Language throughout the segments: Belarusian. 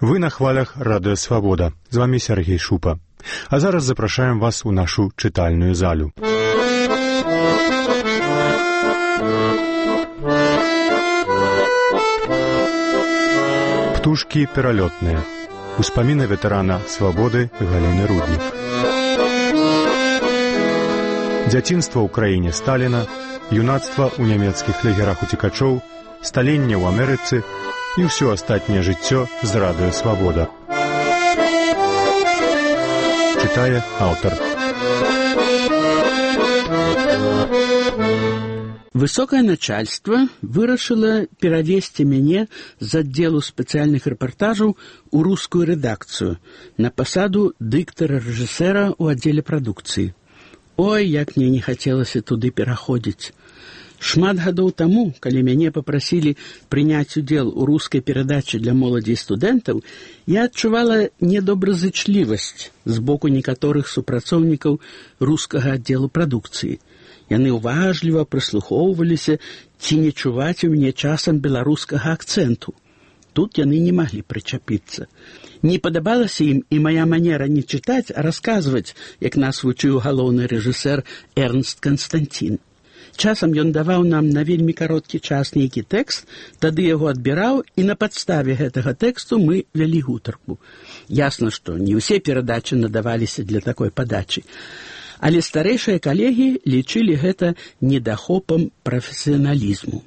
Вы на хвалях Радыё Свабода. З вами Сергей Шупа. А зараз запрашаем вас у нашу чытальную залю. Птушкі пералётныя. Успаміны ветэрана Свабоды Галіны Руднік. Дзяцінства ў краіне Сталіна, юнацтва ў нямецкіх лагерах уцекачоў, сталенне ў Амерыцы і ўсё астатняе жыццё з Радыё Свабода. Чытае аўтар. Высокое начальство вырашыла перавесці мяне з аддзелу спецыяльных рэпартажаў у рускую рэдакцыю на пасаду дыктара-рэжысэра ў аддзеле прадукцыі. Ой, як мне не хацелася туды пераходзіць. Шмат гадоў таму, калі мяне папрасілі прыняць удзел у рускай перадачы для моладзі і студэнтаў, я адчувала недобразычлівасць з боку некаторых супрацоўнікаў рускага аддзелу прадукцыі. Яны ўважліва прыслухоўваліся, ці не чуваць у мяне часам беларускага акцэнту. Тут яны не маглі прычапіцца. Не падабалася ім і мая манера не чытаць, а расказваць, як нас вучыў галоўны рэжысэр Эрнст Канстантін. Часам ён даваў нам на вельмі кароткі час нейкі тэкст, тады яго адбіраў, і на падставе гэтага тэксту мы вялі гутарку. Ясна, што не ўсе перадачы надаваліся для такой падачы. Але старэйшыя калегі лічылі гэта недахопам прафесіяналізму.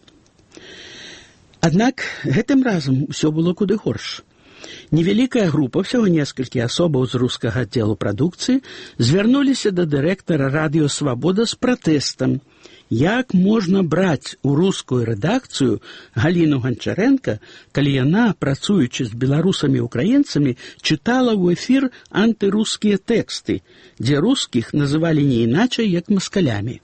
Аднак гэтым разам усё было куды горш. Невялікая група, всяго некалькі асобаў з рускага аддзелу прадукцыі, звярнуліся да дырэктара Радыё Свабода з пратэстам. Як можна браць у рускую рэдакцыю Галіну Ганчарэнка, калі яна, працуючы з беларусамі-украінцамі, чытала ў эфір антырускія тэксты, дзе рускіх называлі не іначай, як маскалямі.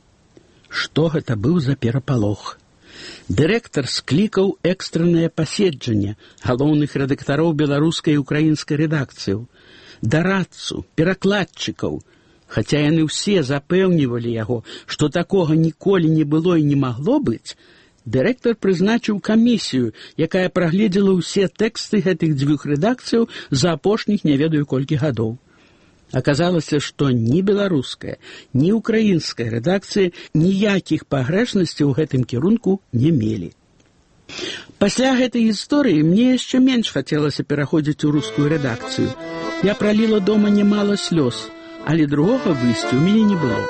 Што гэта быў за перапалох? Дырэктар склікаў экстраннае паседжанне галоўных рэдактароў беларускай і украінскай рэдакцыяў, дарадцу, перакладчыкаў, хаця яны ўсе запэўнівалі яго, што такога ніколі не было і не магло быць, дырэктар прызначыў камісію, якая прагледзела ўсе тэксты гэтых дзвюх рэдакцыяў за апошніх не ведаю колькі гадоў. Аказалася, што ні беларуская, ні украінская рэдакцыі ніякіх пагрэшнасцяў у гэтым кірунку не мелі. Пасля гэтай гісторыі мне яшчэ менш хацелася пераходзіць у рускую рэдакцыю. Я праліла дома немала слёз, але другога выйсця ў мяне не было.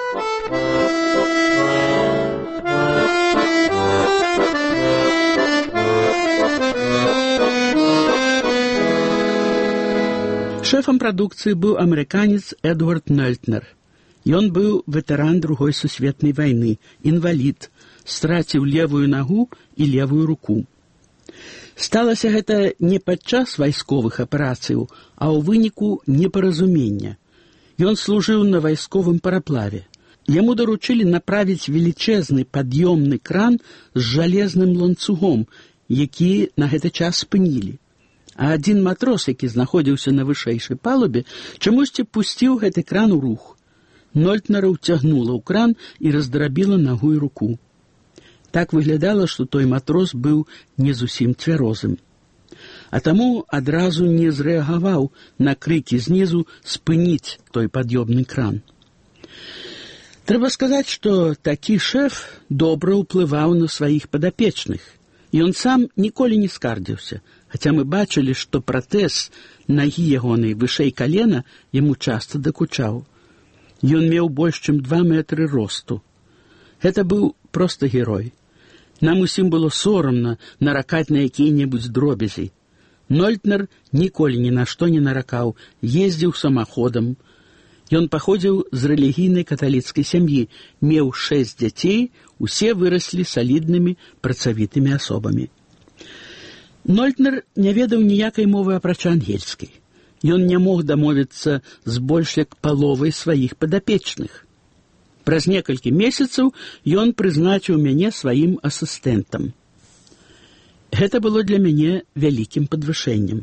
Шэфам прадукцыі быў амерыканец Эдвард Нольтнер. Ён быў ветэран Другой сусветнай вайны, інвалід, страціў левую нагу і левую руку. Сталася гэта не падчас вайсковых аперацыяў, а ў выніку непаразумення. Ён служыў на вайсковым параплаве. Яму даручылі направіць велічэзны пад'ёмны кран з жалезным ланцугом, які на гэты час спынілі. А адзін матрос, які знаходзіўся на вышэйшай палубе, чамусьці пусціў гэты кран у рух. Нольтнера ўцягнула ў кран і раздрабіла нагу і руку. Так выглядала, што той матрос быў не зусім цвярозым. А таму адразу не зрэагаваў на крыкі знізу спыніць той пад'ёмны кран. Трэба сказаць, што такі шэф добра ўплываў на сваіх падапечных. Ён сам ніколі не скардзіўся, хаця мы бачылі, што пратэз нагі ягонай вышэй калена яму часта дакучаў. Ён меў больш чым 2 метры росту. Гэта быў проста герой. Нам усім было сорамна наракаць на якія-небудзь дробязі. Нольтнер ніколі ні на што не наракаў, ездзіў самаходам. Ён паходзіў з рэлігійнай каталіцкай сям'і, меў 6 дзяцей, усе выраслі саліднымі, працавітымі асобамі. Нольтнер не ведаў ніякай мовы апрача ангельскай. Ён не мог дамовіцца з больш як паловай сваіх падапечных. Праз некалькі месяцаў ён прызначыў мяне сваім асістэнтам. Гэта было для мяне вялікім падвышэннем.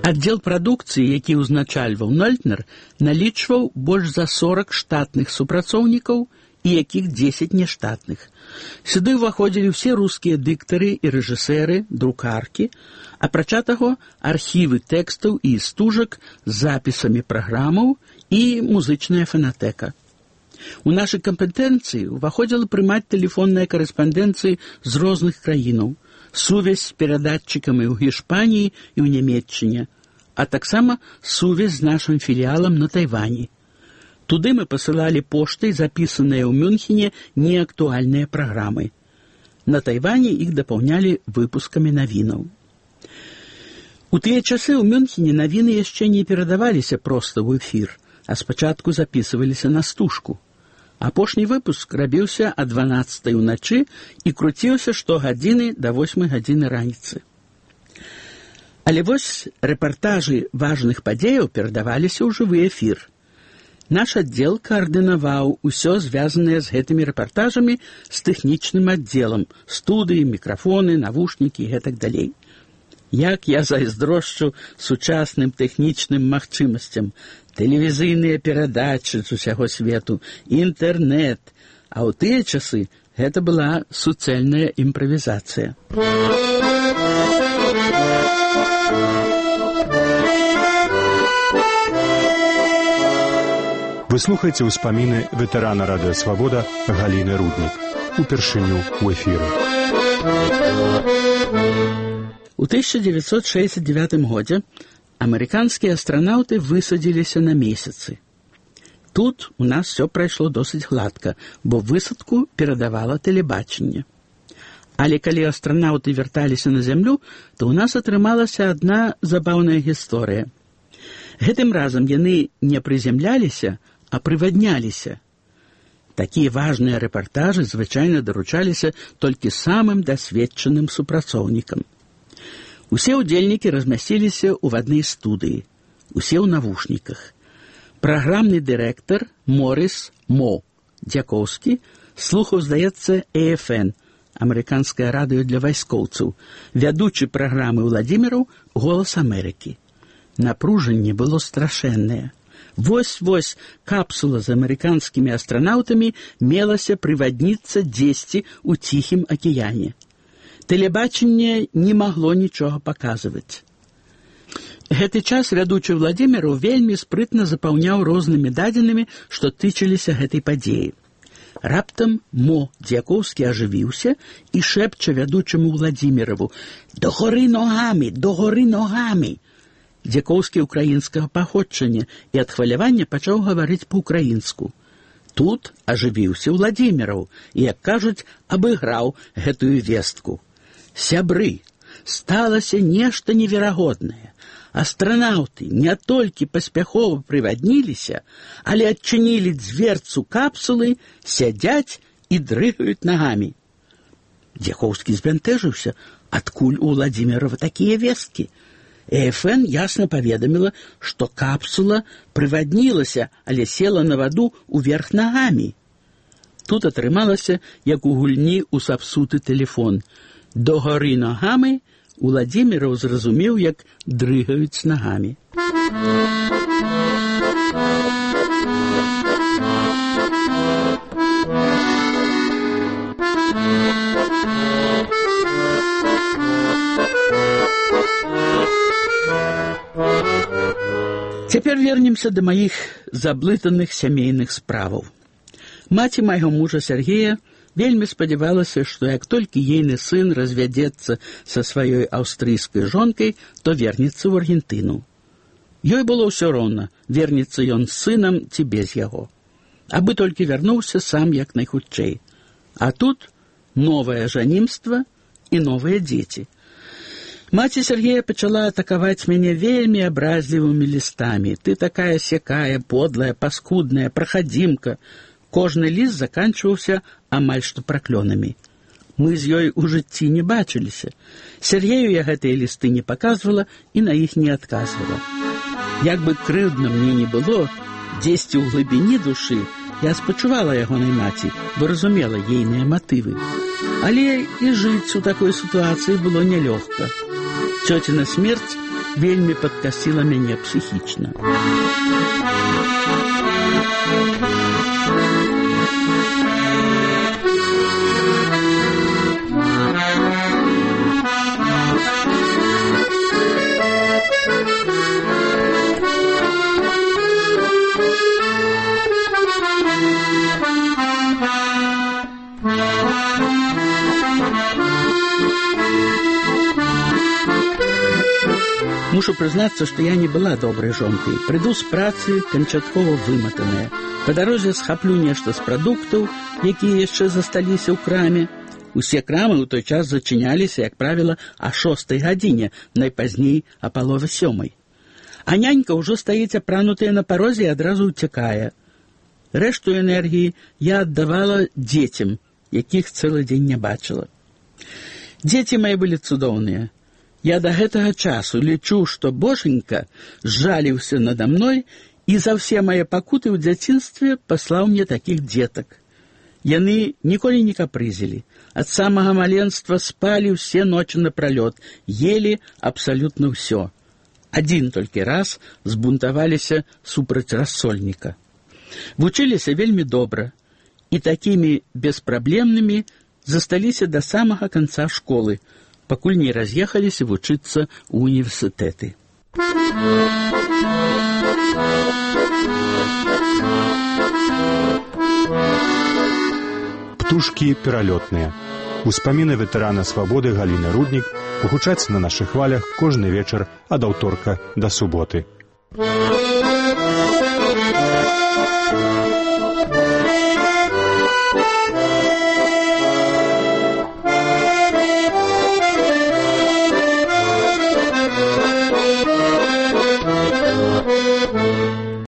Аддзел прадукцыі, які ўзначальваў Нольтнер, налічваў больш за 40 штатных супрацоўнікаў і якіх 10 нештатных. Сюды ўваходзілі ўсе рускія дыктары і рэжысэры, друкаркі, апрача таго архівы тэкстаў і стужак з запісамі праграмаў і музычная фонатэка. У нашай кампетэнцыі ўваходзіла прымаць тэлефонныя карэспандэнцыі з розных краінаў, сувязь з перадатчыкамі ў Гішпаніі і ў Нямецчыне, а таксама сувязь з нашым філіялам на Тайвані. Туды мы пасылалі поштай запісаныя ў Мюнхене неактуальныя праграмы. На Тайвані іх дапаўнялі выпускамі навінаў. У тыя часы ў Мюнхене навіны яшчэ не перадаваліся проста ў эфір, а спачатку запісываліся на стужку. Апошні выпуск рабіўся о 12 ўначы і круціўся штогадзіны да 8 гадзіны раніцы. Але вось рэпартажы важных падзеяў перадаваліся ў жывы эфір. Наш аддзел каардынаваў усё звязанае з гэтымі рэпартажамі з тэхнічным аддзелам, студыі, мікрафоны, навушнікі і гэтак далей. Як я зайздрошчу сучасным тэхнічным магчымасцям, тэлевізійныя перадачы з усяго свету, інтэрнэт, а ў тыя часы гэта была суцэльная імправізацыя. Вы слухаеце ўспаміны ветэрана радыё «Свабода» Галіны Руднік, упершыню ў эфіры. У 1969 годзе амерыканскія астранаўты высадзіліся на месяцы. Тут у нас все прайшло досыць гладка, бо высадку перадавала тэлебачанне. Але калі астранаўты вярталіся на зямлю, то ў нас атрымалася адна забаўная гісторыя. Гэтым разам яны не прыземляліся, а прывадняліся. Такія важныя рэпартажы звычайна даручаліся толькі самым дасведчаным супрацоўнікам. Усе ўдзельнікі размясціліся ў аднай студыі, усе ў навушніках. Праграмны дырэктар Морис Мо Дзякоўскі слухаў, здаецца, AFN, амерыканскае радыё для вайскоўцаў, вядучы праграмы Владзіміраў «Голас Амерыкі». Напружанне было страшэннае. Вось-вось капсула з амерыканскімі астранаўтамі мелася прывадніцца дзесьці ў Ціхім акіяне. Тэлебачанне не магло нічога паказваць. Гэты час вядучы Владзіміраў вельмі спрытна запаўняў рознымі дадзенымі, што тычыліся гэтай падзеі. Раптам Мо Дзякоўскі ажывіўся і шэпча вядучаму Владзіміраву: «Догоры ногамі, догоры ногамі!» Дзякоўскі ўкраінскага паходжання і ад хвалявання пачаў гаварыць па-ўкраінску. Тут ажывіўся Владзіміраў і, як кажуць, абыграў гэтую вестку. Сябры, сталася нешта неверагоднае. Астранаўты не толькі паспяхова прывадніліся, але адчынілі дзверцу капсулы, сядзяць і дрыгаюць нагамі. Дзякоўскі збянтэжыўся, адкуль у Владзімірава такія весткі. ЭФН ясна паведаміла, што капсула прываднілася, але села на ваду ўверх нагамі. Тут атрымалася, як у гульні ў сапсуты тэлефон. Догоры ногамі Владзіміраў зразумеў, як дрыгаюць нагамі. Цяпер вернемся да маіх заблытаных сямейных справаў. Маці майго мужа Сергея вельмі спадзявалася, што як толькі ейны сын развядзецца са сваёй аўстрыйскай жонкай, то вернецца ў Аргентыну. Ёй было ўсё роўна, вернецца ён з сынам ці без яго. Абы толькі вярнуўся сам як найхутчэй. А тут новае жанімства і новыя дзеці. Маці Сергея пачала атакаваць мяне вельмі абразлівымі лістамі. Ты такая-сякая, подлая, паскудная, прахадзімка. Кожны ліст заканчваўся амаль што праклёнамі. Мы з ёй у жыцці не бачыліся. Сергею я гэтыя лісты не паказвала і на іх не адказвала. Як бы крыўдна мне не было, дзесьці ў глыбіні душы я спачувала ягонай маці, бо разумела ейныя матывы. Але і жыць у такой сітуацыі было нялёгка. Цёціна смерць вельмі падкасіла мяне псіхічна. Мушу прызнацца, што я не была добрай жонкай. Прыйду з працы, канчаткова выматаная. Па дарозе схаплю нешта з прадуктаў, якія яшчэ засталіся ў краме. Усе крамы ў той час зачыняліся, як правіла, о 6 гадзіне, найпазней о 6:30. А нянька ўжо стаіць апранутая на парозе і адразу ўцякае. Рэшту энергіі я аддавала дзецям, якіх цэлы дзень не бачыла. Дзеці мае былі цудоўныя. Я да гэтага часу лічу, што Боженька зжаліўся надо мной і за ўсе мае пакуты ў дзяцінстве паслаў мне такіх дзетак. Яны ніколі не капрызілі. Ад самага маленства спалі ўсе ночы напралёт, ели абсалютна ўсё. Адзін толькі раз збунтаваліся супраць рассольніка. Вучыліся вельмі добра і такімі беспраблемнымі засталіся да самага канца школы, пакуль не раз'ехаліся вучыцца ў універсітэты. Птушкі пералётныя. Успаміны ветэрана свабоды Галіны Руднік пагучаць на нашых хвалях кожны вечар ад аўторка да суботы.